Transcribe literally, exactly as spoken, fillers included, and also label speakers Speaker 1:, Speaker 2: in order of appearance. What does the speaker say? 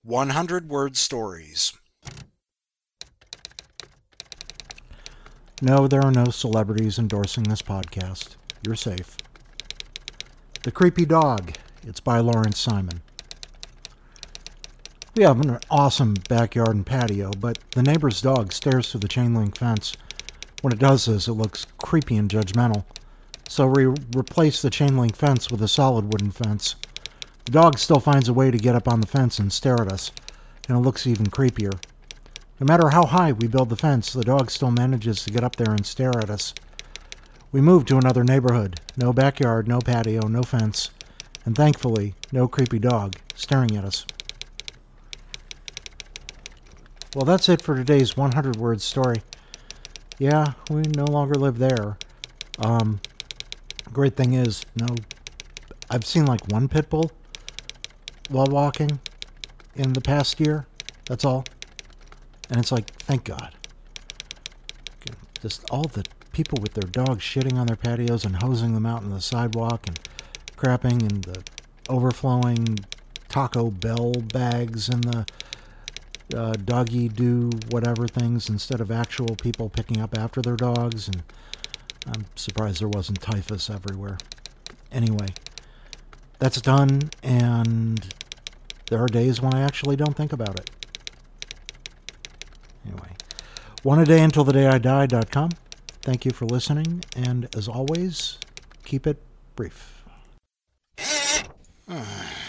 Speaker 1: one hundred word stories.
Speaker 2: No, there are no celebrities endorsing this podcast. You're safe. The Creepy Dog. It's by Lawrence Simon. We have an awesome backyard and patio, but the neighbor's dog stares through the chain link fence. When it does this, it looks creepy and judgmental. So we replace the chain link fence with a solid wooden fence. The dog still finds a way to get up on the fence and stare at us, and it looks even creepier. No matter how high we build the fence, the dog still manages to get up there and stare at us. We moved to another neighborhood. No backyard, no patio, no fence, and thankfully, no creepy dog staring at us. Well, that's it for today's one hundred word story. Yeah, we no longer live there. Um, great thing is, no, I've seen like one pit bull while walking in the past year. That's all. And it's like, thank God. Just all the people with their dogs shitting on their patios and hosing them out on the sidewalk and crapping and the overflowing Taco Bell bags and the uh, doggy do whatever things instead of actual people picking up after their dogs. And I'm surprised there wasn't typhus everywhere. Anyway, that's done, and there are days when I actually don't think about it. Anyway, one a day until the day I die dot com. Thank you for listening, and as always, keep it brief.